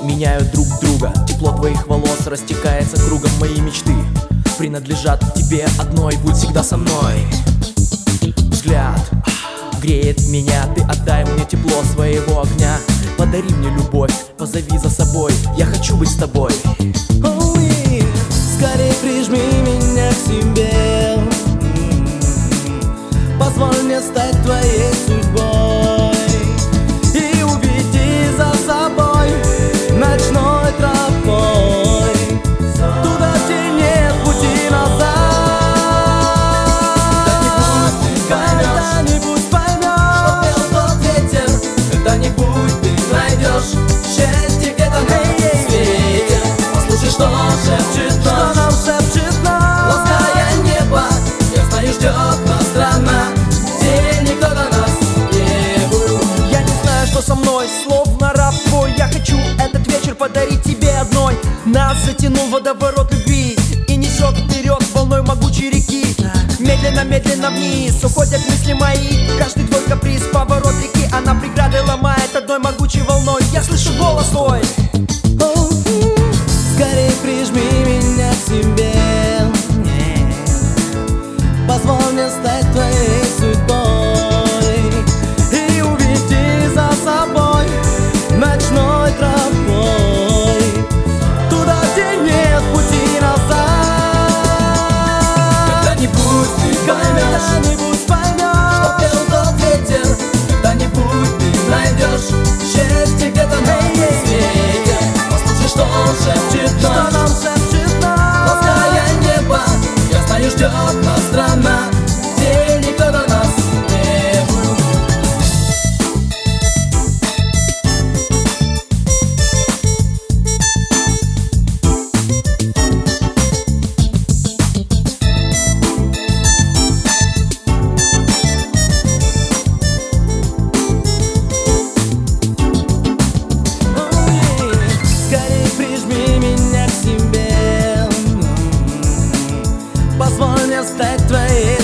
меняют друг друга. Тепло твоих волос растекается кругом. Мои мечты принадлежат тебе одной. Будь всегда со мной. Взгляд греет меня, ты отдай мне тепло своего огня. Подари мне любовь, позови за собой, я хочу быть с тобой. Скорей прижми меня к себе, позволь мне стать твоей судьбой и уведи за собой ночной тропой, туда, где нет пути назад. Когда-нибудь поймешь, что пел тот ветер, когда-нибудь ты найдешь счастье где-то на свете. Послушай, что шепчет ночь, лаская небо, я знаю, ждет нас страна, где никто до нас не был. Я не знаю, что со мной, словно раб твой. Я хочу этот вечер подарить тебе одной. Нас затянул водоворот любви и несет вперед волной могучей реки. Медленно, медленно вниз уходят мысли мои. Каждый твой каприз, поворот реки, она преграды ломает одной могучей волной. Я слышу голос твой. Скорей прижми меня к себе, позволь мне стать твоей судьбой и уведи за собой ночной тропой, туда, где нет пути назад. Когда-нибудь ты поймешь, что пел тот ветер, когда-нибудь ты найдешь счастье где-то на свете. Послушай, что шепчет ночь, лаская небо, я знаю, ждет нас страна, где никто до нас не был. Скорей прижми меня к себе, позволь мне стать твоей